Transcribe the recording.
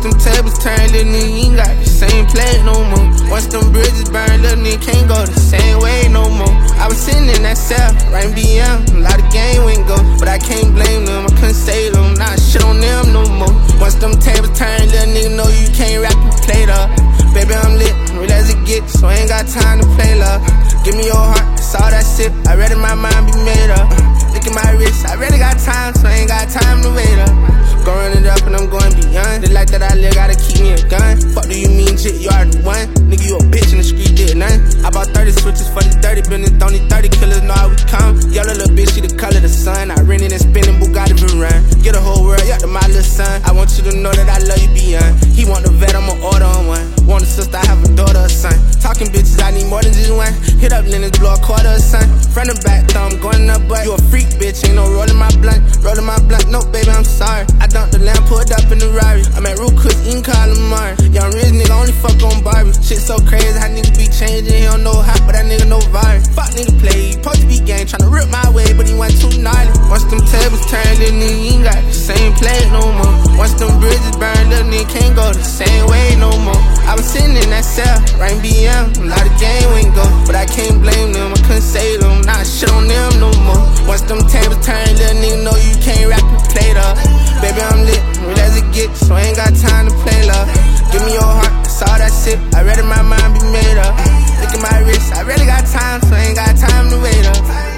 them tables turn, little nigga, you ain't got the same play no more. Once them bridges burn, little nigga can't go the same way no more. I was sitting in that cell, writing BM, a lot of game went go, but I can't blame them, I couldn't save them, nah, shit on them no more. Once them tables turn, little nigga know you can't rap and play love. Baby, I'm lit, real as it gets, so I ain't got time to play love. Give me your heart, that's all that shit, I read in my mind be made up. Look at my wrist, I really got time, so I ain't got time to wait up. Go run it up and I'm going beyond. The life that I live, gotta keep me a gun. Fuck do you mean, shit, you already won. Nigga, you a bitch in the street, did nothing. I bought 30 switches for this dirty business, only 30 killers know how we come. Yellow little bitch, she the color of the sun. I rented and spinning Bugatti run. Get the whole world, yeah, to my little son. I want you to know that I love you beyond. He want the vet, I'ma order on one. Want a sister, I have a daughter, a son. Talking bitches, I need more than just one. Hit up Linus, blow a quarter, a son. Front and back, thumb, going up, but you a freak, bitch. Ain't no rolling my blunt, no, baby, I'm sorry. I dumped the lamb, pulled up in the Rari. I'm at Root Cook, eating calamari. Young rich nigga, only fuck on Barbie. Shit so crazy, how nigga be changing. He don't know hot, but that nigga know virus. Fuck nigga play, supposed to be gang, tryna rip my way, but he went too gnarly. Once them tables turn, little nigga, you ain't got the same play no more. Once them bridges burn, little nigga can't go the same way no more. I was sitting in that cell, writing BM, a lot of game went go, but I can't blame them, I couldn't save them, nah, shit on them no more. Once them tables turn, little nigga know you can't rap and play love. Baby, I'm lit, real as it gets, so I ain't got time to play love. Give me your heart, that's all that shit, I read in my mind be made up. Look at my wrist, I really got time, so I ain't got time to wait up.